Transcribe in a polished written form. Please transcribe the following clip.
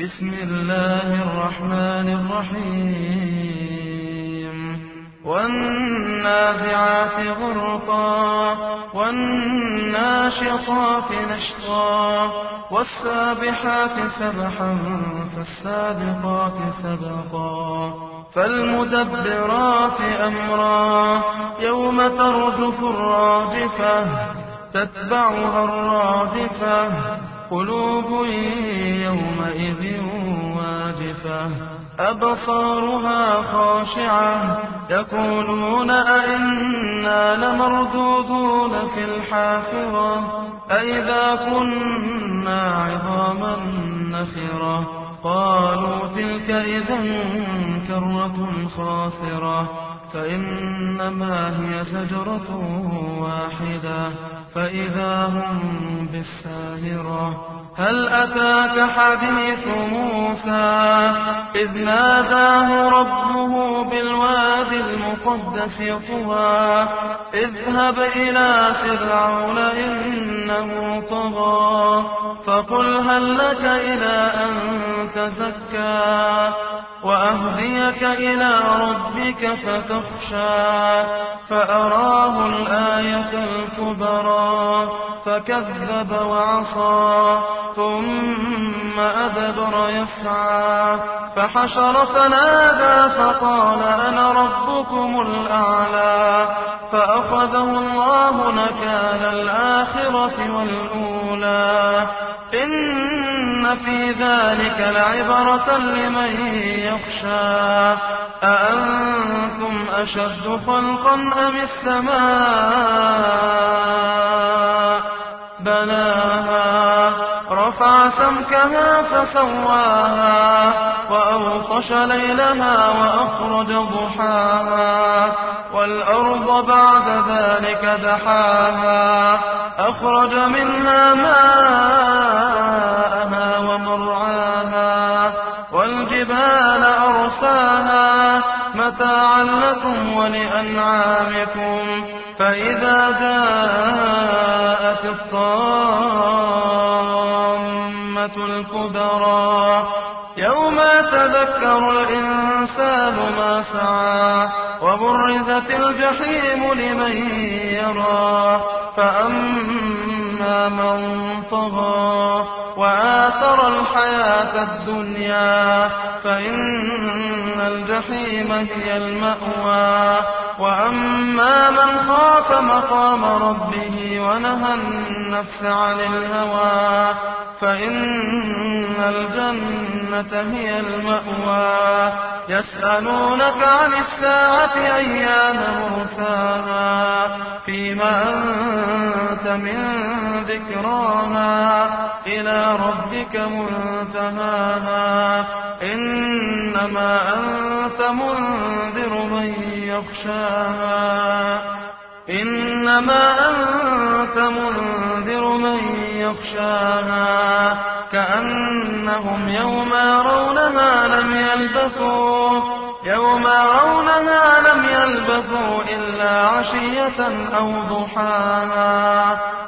بسم الله الرحمن الرحيم والنازعات غرقا والناشطات نشطا والسابحات سبحا فالسابقات سبقا فالمدبرات أمرا يوم ترجف الراجفة تتبعها الرادفة قلوب يومئذ واجفة أبصارها خاشعة يقولون أئنا لمردودون في الحافرة أئذا كنا عظاما نخرة قالوا تلك إذا كرة خاسرة فإنما هي زجرة واحدة فإذا هم بالساهرة هل أتاك حديث موسى إذ ناداه ربه بالوادي المقدس طوى اذهب إلى فرعون إنه طغى فقل هل لك إلى أن تزكى وأهديك إلى ربك فتخشى فأراه الآية الكبرى فكذب وعصى ثم أدبر يسعى فحشر فنادى فقال أنا ربكم الأعلى فأخذه الله نكال الآخرة والأولى إن في ذلك لعبرة لمن يخشى أأنتم أشد خلقا أم السماء بناها رفع سمكها فسواها وأغطش ليلها وأخرج ضحاها والأرض بعد ذلك دحاها أخرج منها ماءها ومرعاها والجبال أرساها متاعا لكم ولأنعامكم فإذا جاءت الطامة الكبرى يوم يتذكر الإنسان ما سعى وبرزت الجحيم لمن يرى فأما من طغى وآثر الحياة الدنيا فإن الجحيم هي المأوى وأما من خاف مقام ربه ونهى النفس عن الهوى فإن الجنة هي المأوى يسألونك عن الساعة أيان مرساها فيما أنت من ذكراها إلى ربك منتهاها إنما أنت منذر من يخشاها كأنهم يوم يرونها لم يلبثوا إلا عشية أو ضحاها